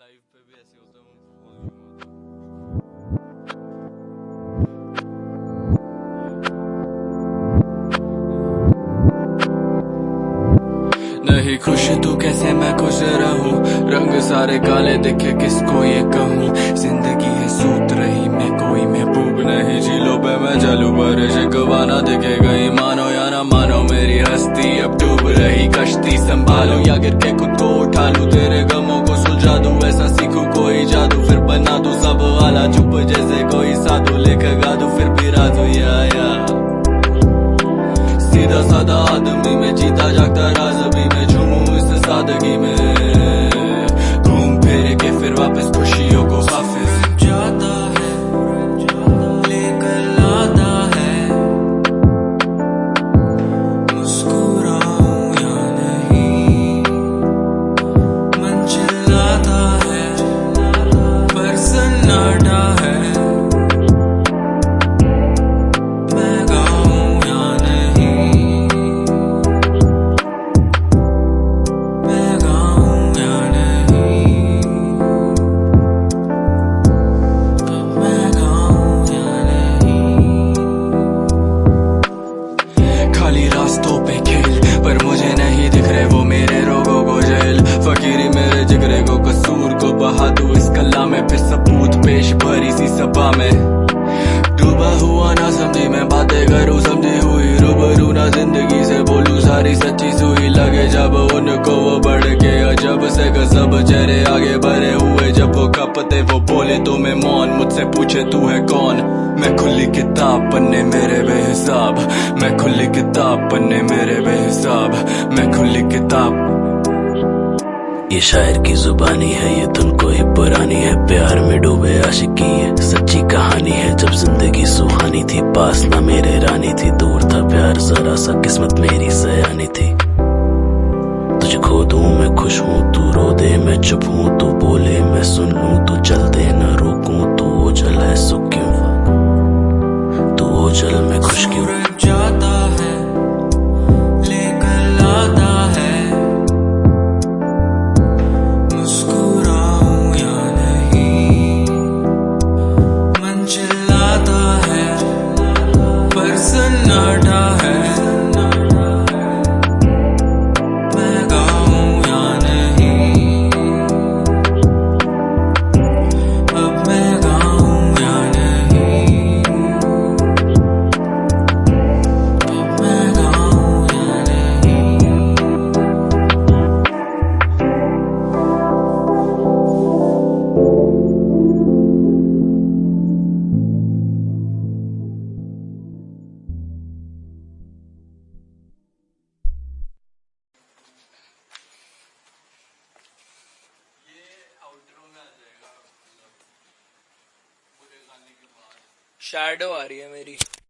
Live पे भी ऐसे होता हूँ, वॉल्यूम होता है। नहीं खुश तू कैसे मैं खुश रहूं, रंग सारे काले दिखे किसको ये कहूं। जिंदगी है सूत रही मैं कोई महबूब नहीं, झीलों पे मैं चलूं पर शिकवा ना दिखे गई। मानो या ना मानो मेरी हस्ती अब डूब रही कश्ती। संभालो या गिर के खुद को उठा लूं, तेरे गमों को सुलझा दूं, ऐसा सीखूं कोई जादू फिर बना दूं सब वाला। चुप जैसे कोई साधु लेकर गा दूं फिर भी राजू या सीधा साधा आदमी में जीता जागता राज भी मैं झूमूं इस सादगी में। घूम फिर के फिर वापस खुशियों को हाफिज जाता है लेकर लाता है। मुस्कुराऊं या नहीं मन चिल्लाता है पर सन्नाटा है। रास्तों पे खेल पर मुझे नहीं दिख रहे वो मेरे रोगों को जेल। फकीरी मेरे जिगरे को कसूर को बहा दूं इस कला में, फिर सबूत पेश भरी सी सभा में। डूबा हुआ ना समझी मैं बातें करूं समझी हुई, रूबरू ना जिंदगी से बोलूं सारी सच्ची सुई। लगे जब उनको वो बढ़ के अजब से गजब चेहरे आगे बढ़े हुए, जब वो कपते वो बोले तो मैं मौन। मुझसे पूछे तू है कौन, मैं खुली किताब पन्ने मेरे बेहिसाब। मैं खुली किताब पन्ने मेरे बेहिसाब। मैं खुली किताब। ये शायर की जुबानी है, ये धुन कोई पुरानी है। प्यार में डूबे आशिकी ये सच्ची कहानी है। जब जिंदगी सुहानी थी पास ना मेरे रानी थी, दूर था प्यार जरा सा किस्मत मेरी सयानी थी। तुझे खो दूं मैं खुश हूँ तू रो दे मैं चुप हूँ, तू बोले मैं सुन लूं, तू चल दे न रोकूं। तू ओझल है सुख क्यों, तू ओझल मैं खुश क्यों। जाता है लेकर लाता है। मुस्कुराऊं या नहीं मन चिल्लाता है पर सन्नाटा है। शैडो आ रही है मेरी।